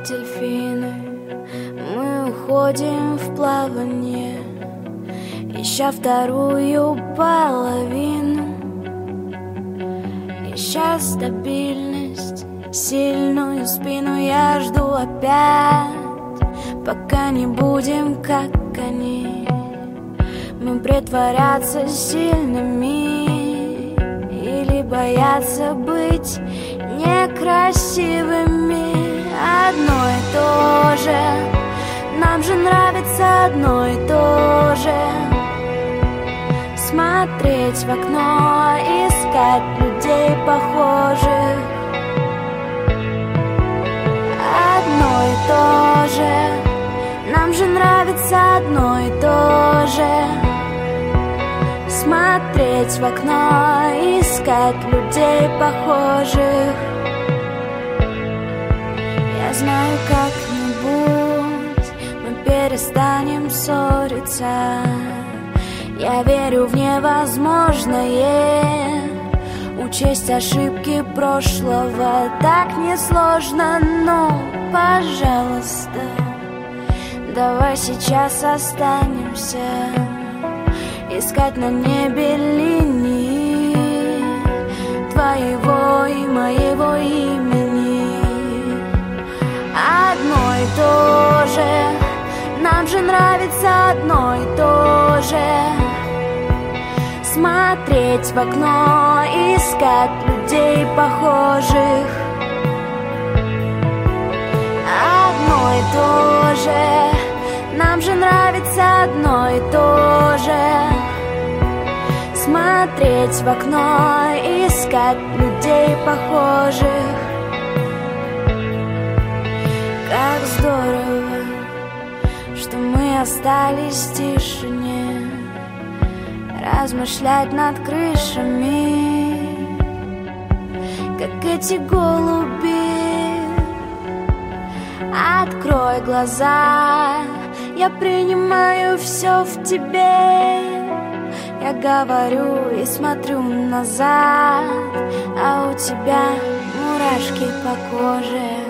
дельфины, мы уходим в плавание, ища вторую половину, ища стабильность, сильную спину. Я жду опять, пока не будем как они. Мы притворяться сильными или бояться быть некрасивыми. Одно и то же, нам же нравится одно и то же. Смотреть в окно, искать людей похожих. Одно и то же, нам же нравится одно и то же. Смотреть в окно, искать людей похожих. Я знаю, как-нибудь мы перестанем ссориться. Я верю в невозможное, учесть ошибки прошлого так несложно. Но, пожалуйста, давай сейчас останемся, искать на небе линии твоего и моего имени. Одно и то же, нам же нравится одно и то же. Смотреть в окно, искать людей похожих. Одно и то же, нам же нравится одно и то же. Смотреть в окно, искать людей похожих. Как здорово, что мы остались в тишине, размышлять над крышами, как эти голуби. Открой глаза, я принимаю все в тебе. Я говорю и смотрю назад, а у тебя мурашки по коже.